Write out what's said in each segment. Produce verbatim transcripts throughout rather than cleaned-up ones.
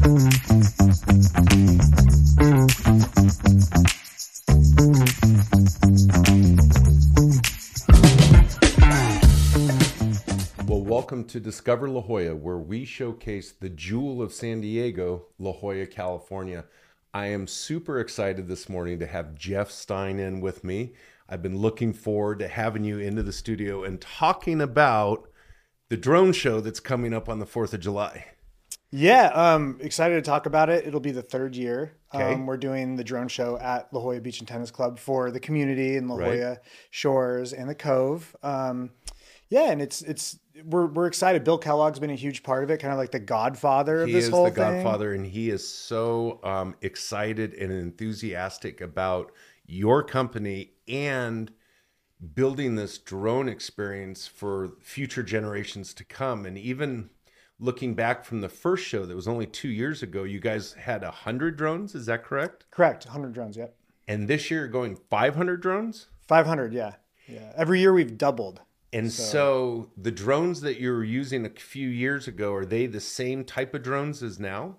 Well, welcome to Discover La Jolla, where we showcase the jewel of San Diego, La Jolla, California. I am super excited this morning to have Jeff Stein in with me. I've been looking forward to having you into the studio and talking about the drone show that's coming up on the fourth of July. Yeah, um, excited to talk about it. It'll be the third year. Okay. Um, we're doing the drone show at La Jolla Beach and Tennis Club for the community in La Right. Jolla Shores and the Cove. Um, yeah, and it's it's we're we're excited. Bill Kellogg's been a huge part of it, kind of like the godfather of He this is whole the thing. godfather, and he is so um, excited and enthusiastic about your company and building this drone experience for future generations to come. And even looking back from the first show that was only two years ago, you guys had one hundred drones, is that correct? Correct, one hundred drones, yep. And this year you're going five hundred drones? five hundred, yeah. Yeah. Every year we've doubled. And so, so the drones that you were using a few years ago, are they the same type of drones as now?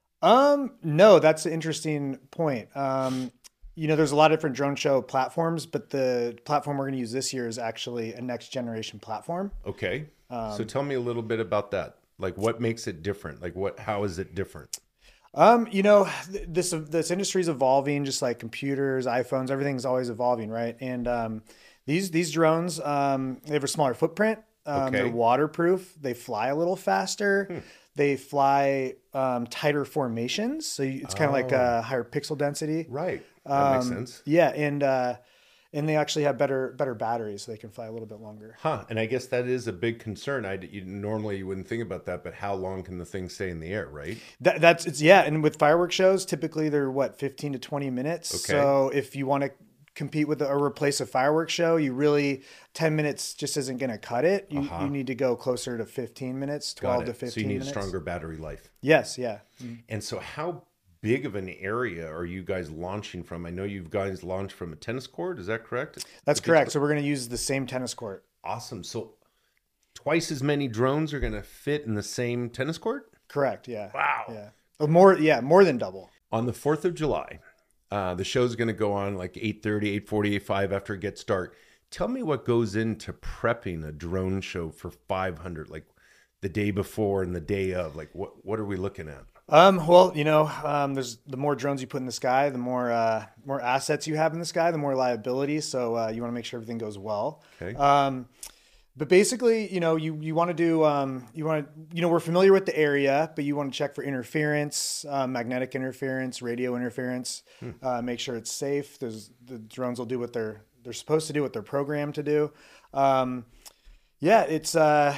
Um, no, that's an interesting point. Um, you know, there's a lot of different drone show platforms, but the platform we're going to use this year is actually a next generation platform. Okay. Um, so tell me a little bit about that. Like, what makes it different? Like, what? How is it different? Um, you know, th- this this industry is evolving, just like computers, iPhones, everything's always evolving, right? And um, these these drones, um, they have a smaller footprint. Um, Okay. They're waterproof. They fly a little faster. Hmm. They fly um, tighter formations, so you, it's kind of like Oh. a higher pixel density. Right. That makes Um, sense. Yeah, and uh, and they actually have better better batteries, so they can fly a little bit longer. Huh. And I guess that is a big concern. I you, normally you wouldn't think about that, but how long can the thing stay in the air, right? That, that's it's yeah, and with fireworks shows, typically they're what fifteen to twenty minutes. Okay. So if you want to compete with a, or replace a fireworks show, you really ten minutes just isn't going to cut it. You Uh-huh. you need to go closer to fifteen minutes, twelve Got to it. fifteen. So you need minutes. a stronger battery life. Yes, yeah. And so how big of an area are you guys launching from? I know you guys launched from a tennis court. Is that correct? That's correct. So we're going to use the same tennis court. Awesome. So twice as many drones are going to fit in the same tennis court? Correct. Yeah. Wow. Yeah. Oh, more. Yeah. More than double. On the fourth of July, uh, the show's going to go on like eight thirty, eight forty, eight five after it gets dark. Tell me what goes into prepping a drone show for five hundred, like the day before and the day of. Like, what, what are we looking at? Um, well, you know, um, there's the more drones you put in the sky, the more uh, more assets you have in the sky, the more liability. So uh, you want to make sure everything goes well. Okay. Um, but basically, you know, you you want to do um, you want to you know we're familiar with the area, but you want to check for interference, uh, magnetic interference, radio interference. Hmm. Uh, make sure it's safe. There's the drones will do what they're they're supposed to do, what they're programmed to do. Um, yeah, it's. Uh,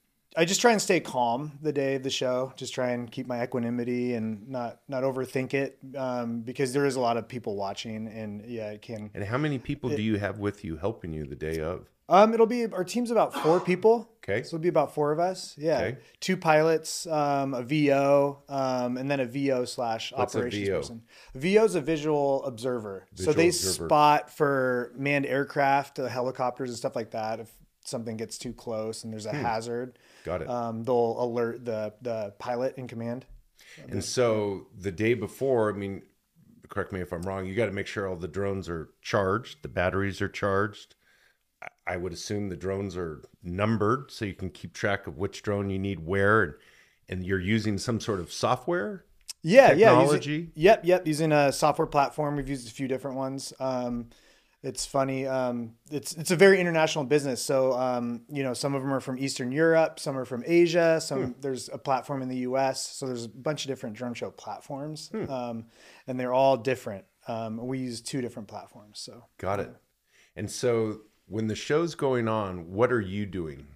I just try and stay calm the day of the show. Just try and keep my equanimity and not not overthink it, um, because there is a lot of people watching, and yeah, it can. And how many people It- do you have with you helping you the day of? Um, it'll be our team's about four people. Okay. So it'll be about four of us. Yeah, Okay. two pilots, um, a V O, um, and then a V O slash What's a operations V O? person. A V O is a visual observer. so Visual they observer. spot for manned aircraft, uh, helicopters, and stuff like that. If something gets too close and there's a Hmm. hazard, Got it. um, they'll alert the the pilot in command. And so the day before, I mean, correct me if I'm wrong, you got to make sure all the drones are charged, the batteries are charged. I- I would assume the drones are numbered so you can keep track of which drone you need where, and, and you're using some sort of software Yeah, technology. yeah. Using, yep, yep. Using a software platform. We've used a few different ones. Um, it's funny. Um, it's it's a very international business. So um, you know, some of them are from Eastern Europe, some are from Asia. Some Hmm. there's a platform in the U S. So there's a bunch of different drone show platforms, Hmm. um, and they're all different. Um, we use two different platforms. So Got it. And so when the show's going on, what are you doing?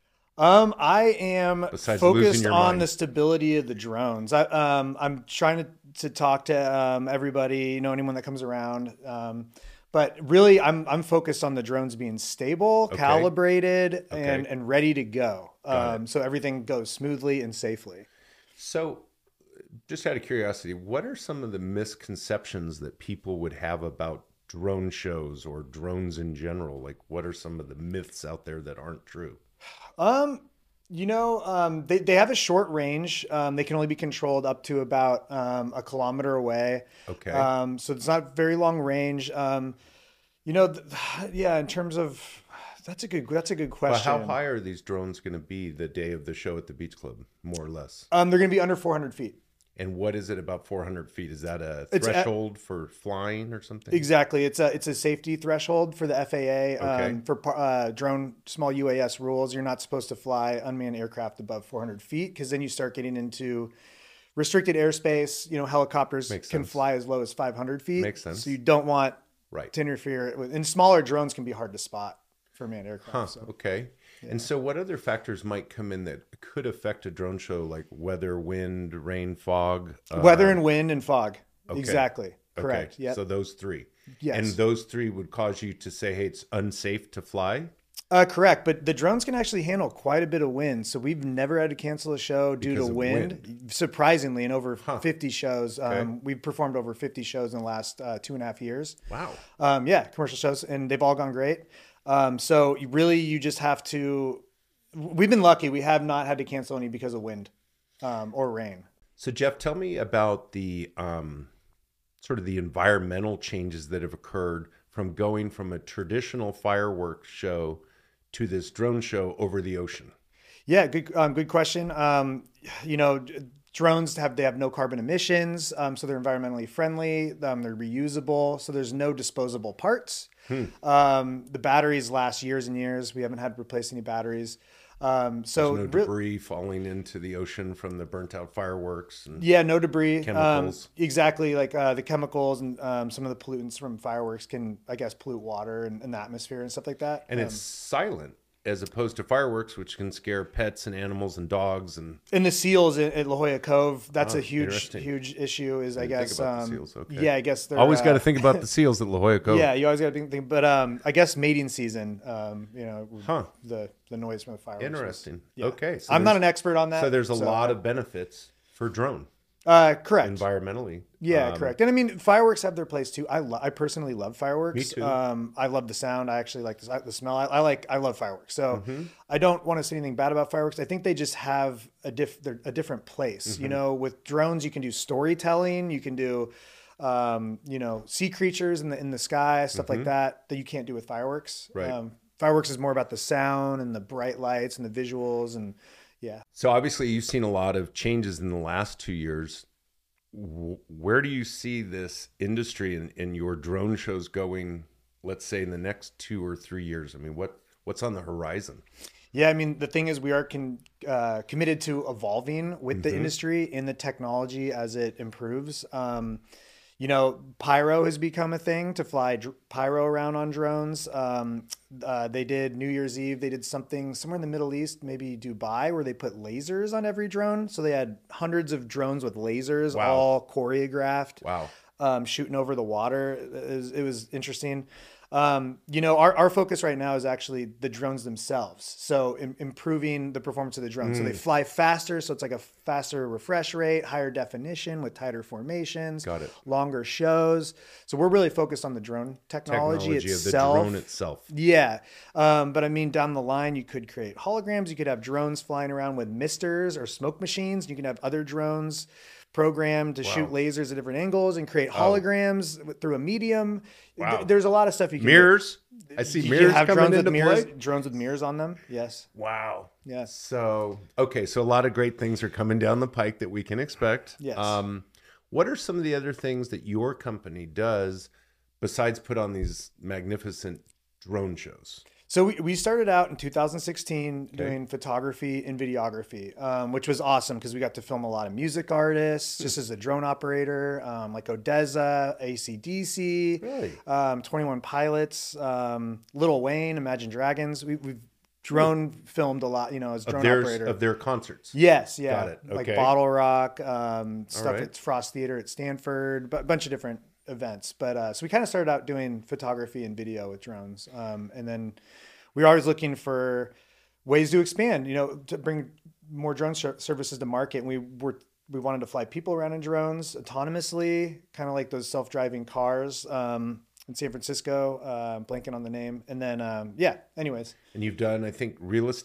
Um, I am Besides losing focused your on mind. the stability of the drones. I, um, I'm trying to, to talk to um, everybody, you know, anyone that comes around. Um, but really, I'm I'm focused on the drones being stable, Okay. calibrated, and Okay. and ready to go. Got Um, so everything goes smoothly and safely. So, just out of curiosity, what are some of the misconceptions that people would have about drone shows or drones in general? Like, what are some of the myths out there that aren't true? Um, You know, um, they, they have a short range. Um, they can only be controlled up to about um, a kilometer away. Okay. Um, so it's not very long range. Um, you know, th- yeah, in terms of, that's a good, that's a good But how question. high are these drones going to be the day of the show at the Beach Club, more or less? Um, they're going to be under four hundred feet. And what is it about four hundred feet? Is that a It's at, threshold for flying or something? exactly. It's a, it's a safety threshold for the F A A. Okay. Um, for uh, drone, small U A S rules, you're not supposed to fly unmanned aircraft above four hundred feet because then you start getting into restricted airspace. You know, helicopters Makes can sense. fly as low as five hundred feet. Makes sense. So you don't want Right. to interfere with, and smaller drones can be hard to spot for manned aircraft. Huh. So. Okay. Yeah. And so what other factors might come in that could affect a drone show, like weather, wind, rain, fog? Uh, Weather and wind and fog. okay. Exactly. Correct. Okay. Yeah. So those three. Yes. And those three would cause you to say, hey, it's unsafe to fly? Uh, correct, but the drones can actually handle quite a bit of wind, so we've never had to cancel a show due Because to of wind. wind. Surprisingly, in over Huh. fifty shows, um, Okay. we've performed over fifty shows in the last uh, two and a half years. Wow. Um, yeah, commercial shows, and they've all gone great. Um, so you really, you just have to. We've been lucky; we have not had to cancel any because of wind um, or rain. So Jeff, tell me about the um, sort of the environmental changes that have occurred from going from a traditional fireworks show to this drone show over the ocean. Yeah, good, um, good question. Um, you know, d- drones have they have no carbon emissions, um, so they're environmentally friendly. Um, they're reusable, so there's no disposable parts. Hmm. Um, the batteries last years and years. We haven't had to replace any batteries. Um, so There's no re- debris falling into the ocean from the burnt out fireworks. And yeah, no debris. Chemicals. Um, exactly, like uh, the chemicals and um, some of the pollutants from fireworks can, I guess, pollute water and, and the atmosphere and stuff like that. and Um, it's silent as opposed to fireworks, which can scare pets and animals and dogs. And And the seals at, at La Jolla Cove, that's Oh, a huge, interesting. huge issue. Is I Didn't think guess, about the um, seals, okay. yeah, I guess they're always got to uh, think about the seals at La Jolla Cove. Yeah, you always got to think, think. But um, I guess mating season, um, you know, Huh. the the noise from the fireworks. was- Interesting. yeah. Okay. So I'm not there's- an expert on that. So there's a lot of benefits for drone uh, correct. environmentally. Yeah, Um, correct. And I mean, fireworks have their place too. I lo- I personally love fireworks. Me too. Um, I love the sound. I actually like the, the smell. I, I like. I love fireworks. So Mm-hmm. I don't want to say anything bad about fireworks. I think they just have a diff they're a different place. Mm-hmm. You know, with drones, you can do storytelling. You can do, um, you know, sea creatures in the in the sky, stuff like that that you can't do with fireworks. Mm-hmm. Right. Um, fireworks is more about the sound and the bright lights and the visuals and yeah. So obviously you've seen a lot of changes in the last two years. W- Where do you see this industry and, and your drone shows going, let's say in the next two or three years? I mean, what what's on the horizon? Yeah, I mean, the thing is, we are con- uh, committed to evolving with the industry and the technology as it improves. Um, you know, pyro has become a thing to fly dr- pyro around on drones. Um, uh, they did New Year's Eve. They did something somewhere in the Middle East, maybe Dubai, where they put lasers on every drone. So they had hundreds of drones with lasers, Wow. all choreographed, Wow. um, shooting over the water. It was, it was interesting. Um, you know, our, our focus right now is actually the drones themselves. So im- improving the performance of the drone. So Mm. they fly faster. So it's like a faster refresh rate, higher definition with tighter formations, Got it. longer shows. So we're really focused on the drone technology, Technology of the itself. drone itself. Yeah. Um, but I mean, down the line, you could create holograms. You could have drones flying around with misters or smoke machines. You can have other drones programmed to Wow. shoot lasers at different angles and create holograms with- through a medium. Wow. Th- There's a lot of stuff you can Mirrors. I do. see You mirrors have coming drones into with mirrors, play. drones with mirrors on them. Yes. Wow. Yes. So, okay, so a lot of great things are coming down the pike that we can expect. Yes. Um, what are some of the other things that your company does besides put on these magnificent drone shows? So we, we started out in two thousand sixteen doing photography and videography, um, which was awesome because we got to film a lot of music artists just as a drone operator, um, like Odessa, A C D C, Really? um, twenty-one Pilots, um, Lil Wayne, Imagine Dragons. We, we've drone filmed a lot, you know, as drone Of their, operator. of their concerts. Yes, yeah. Got it. Like Okay. Bottle Rock, um, stuff right. at Frost Theater at Stanford, a bunch of different events. But uh, so we kind of started out doing photography and video with drones. Um, and then we were always looking for ways to expand, you know, to bring more drone ser- services to market. And we were, we wanted to fly people around in drones autonomously, kind of like those self-driving cars um, in San Francisco, uh, blanking on the name. And then, um, yeah, anyways. And you've done, I think, real estate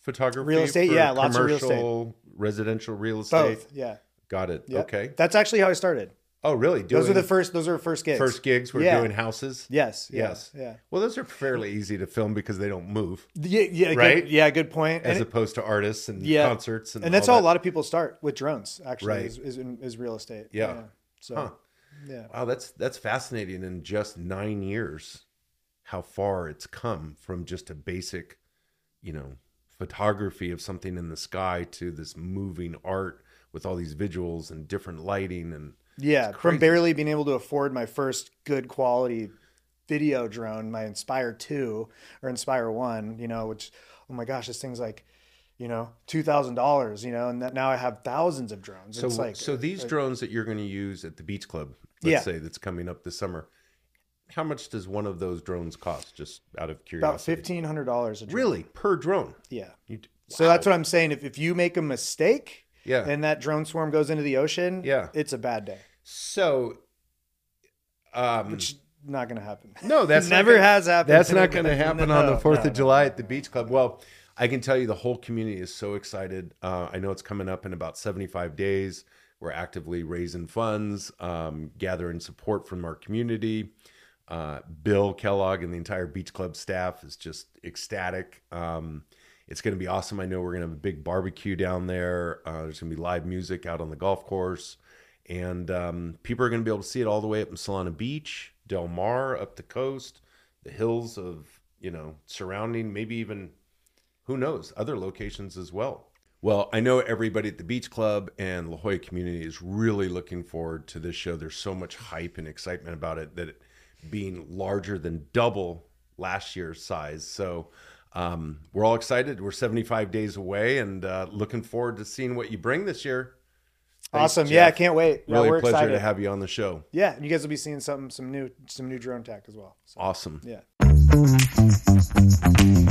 photography? Real estate, for yeah, lots of real commercial, residential real estate. Both, yeah. Got it. Yep. Okay. That's actually how I started. Oh, really? Doing Those are the first. Those are first gigs. first gigs. We're Yeah. doing houses. Yes. Yeah, Yes. Yeah. Well, those are fairly easy to film because they don't move, Yeah. Yeah. Right? Good, yeah. Good point. as And, it- opposed to artists and yeah. concerts and and that's all how a that. lot of people start with drones. Actually, Right. is, is is real estate. Yeah. So. Huh. Yeah. Wow, that's that's fascinating. In just nine years, how far it's come from just a basic, you know, photography of something in the sky to this moving art with all these visuals and different lighting and Yeah, it's from crazy. barely being able to afford my first good quality video drone, my Inspire two or Inspire one, you know, which, oh my gosh, this thing's like, you know, two thousand dollars, you know, and that now I have thousands of drones. So, it's like, so these uh, drones that you're going to use at the beach club, let's Yeah. say that's coming up this summer, how much does one of those drones cost? Just out of about curiosity. fifteen hundred dollars a drone. Really, per drone? Yeah. You, d- So wow. that's what I'm saying. If, if you make a mistake Yeah. and that drone swarm goes into the ocean, Yeah. it's a bad day. So, um, Which not going to happen. no, that's not never gonna- has happened. That's to not me. going to happen on the No, Fourth no, of no, July no, at the no. Beach Club. Well, I can tell you the whole community is so excited. Uh, I know it's coming up in about seventy-five days. We're actively raising funds, um, gathering support from our community. Uh, Bill Kellogg and the entire Beach Club staff is just ecstatic. Um, it's going to be awesome. I know we're going to have a big barbecue down there. Uh, there's going to be live music out on the golf course. And um, people are going to be able to see it all the way up in Solana Beach, Del Mar, up the coast, the hills of, you know, surrounding, maybe even, who knows, other locations as well. Well, I know everybody at the Beach Club and La Jolla community is really looking forward to this show. There's so much hype and excitement about it, that it being larger than double last year's size. So um, we're all excited. We're seventy-five days away and uh, looking forward to seeing what you bring this year. Thanks, Awesome. Yeah, I Jeff. can't wait. Yeah, Really we're a pleasure excited. to have you on the show. Yeah, and you guys will be seeing some some new some new drone tech as well. So, Awesome. yeah.